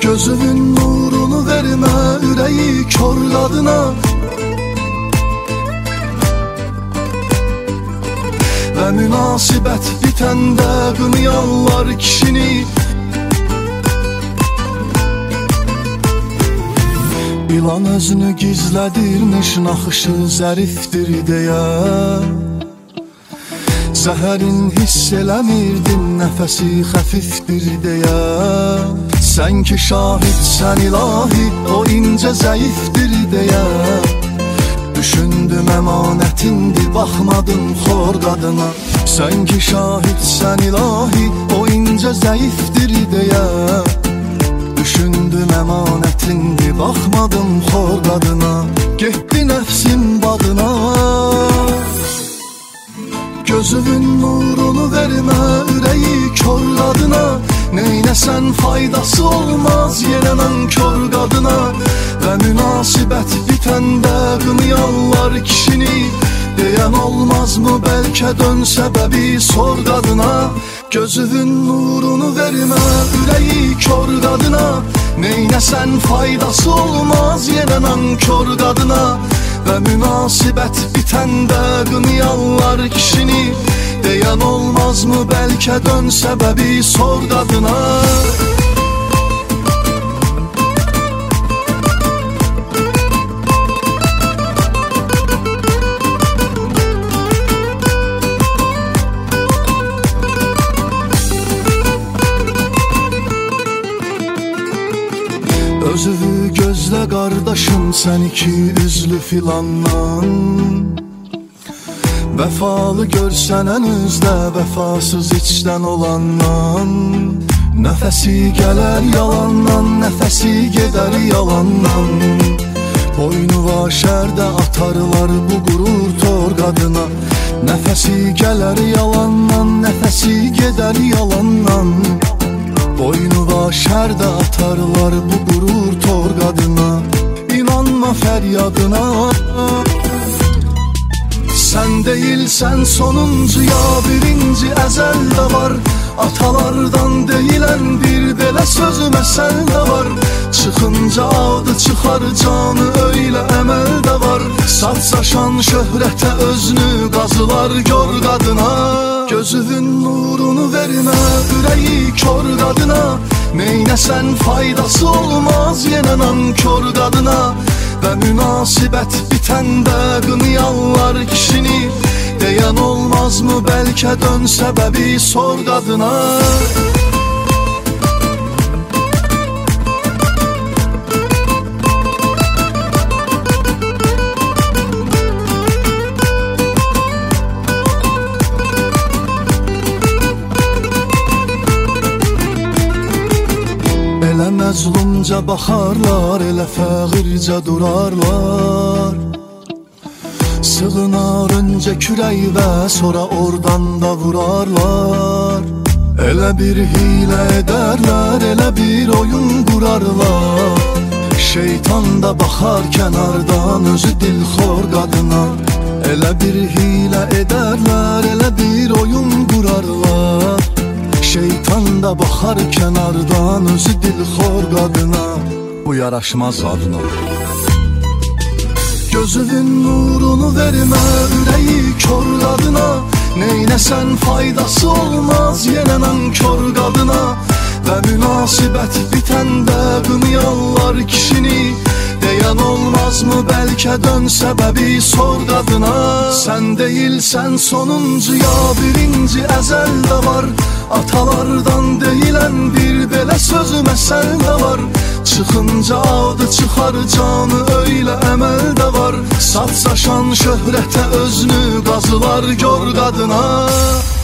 Gözünün nurunu vermə ürəyi kör qadına. Və münasibət bitəndə qınayarlar kişini. İlan özünü gizlədirmiş, naxışı zərifdir deyə. Zəhərin hiss eləmirdin, nəfəsi xəfifdir deyə. Sən ki şahidsən ilahi, o incə zəifdir deyə. Düşündüm əmanətindir, baxmadım xor qadına. Sən ki şahidsən ilahi, o incə zəifdir deyə. Düşündüm əmanətindir, baxmadım xor qadına. Getdi nəfsim badına. Gözünün nurunu vermə ürəyi kör qadına. Neynəsən faydası olmaz yenə nankör qadına. Və münasibət bitəndə qınayarlar kişini. Deyən olmazmı bəlkə dön səbəbi sor qadına. Gözünün nurunu vermə ürəyi kör qadına. Neynəsən faydası olmaz yenə nankör qadına. Və münasibət bitəndə qınayarlar kişini. Deyən olmazmı bəlkə dön səbəbi sor qadına. Özünü gözlə qardaşım, sən iki üzlü filandan. Vəfalı görsən önüzdə, vəfasız içdən olandan. Nəfəsi gələr yalandan, nəfəsi gedər yalandan. Boynu var şərdə atarlar bu qurur tor qadına. Nəfəsi gələr yalandan, nəfəsi gedər yalandan. Boynu var şərdə atarlar bu qurur tor qadına. İnanma fəryadına. Sən deyilsən sonuncuya, birinci əzəldə var. Atalardan deyilən bir belə sözü məsəldə var. Çıxınca adı çıxar canı, öylə əməldə var. Satsaşan şöhrətə özünü qazılar gör qadına. Gözünün nurunu vermə ürəyi kör qadına. Neynəsən faydası olmaz yenə nankör qadına. Və münasibət bitəndə qınayarlar kişini. Deyən olmazmı bəlkə dön səbəbi sor qadına. Elə məzlumca baxarlar, elə fəğircə durarlar. Sığınar öncə kürək və sonra oradan da vurarlar. Elə bir hilə edərlər, elə bir oyun qurarlar. Şeytan da baxar kənardan özü dilxor qadına. Elə bir hilə edərlər, elə bir oyun qurarlar. Şeytan da baxar kənardan özü dilxor qadına. Bu yaraşmaz adına. Gözünün nurunu vermə ürəyi kör qadına. Neynəsən faydası olmaz yenə nankör qadına. Və münasibət bitəndə qınayarlar kişini. Deyən olmazmı bəlkə dön səbəbi sor qadına. Sən deyilsən sonuncuya, birinci əzəldə var. Atalardan deyilən bir belə sözü məsəldə var. Çıxınca adı çıxar canı, öylə əməldə var. Satsaşan şöhrətə özünü qazılar gör qadına.